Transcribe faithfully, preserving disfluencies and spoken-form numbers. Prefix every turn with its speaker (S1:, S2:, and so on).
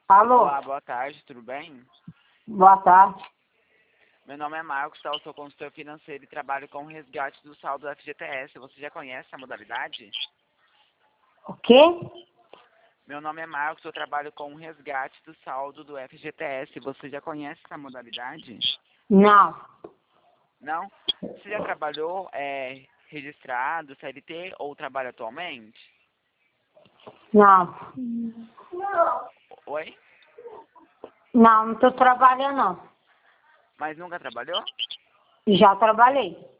S1: Alô?
S2: Olá, boa tarde, tudo bem?
S1: Boa tarde.
S2: Meu nome é Marcos, tá? Eu sou consultor financeiro e trabalho com o resgate do saldo do F G T S. Você já conhece a modalidade?
S1: O quê?
S2: Meu nome é Marcos, eu trabalho com o resgate do saldo do F G T S. Você já conhece essa modalidade?
S1: Não.
S2: Não? Você já trabalhou é, registrado, C L T ou trabalha atualmente?
S1: Não.
S2: Oi?
S1: Não, não tô trabalhando, não.
S2: Mas nunca trabalhou?
S1: Já trabalhei.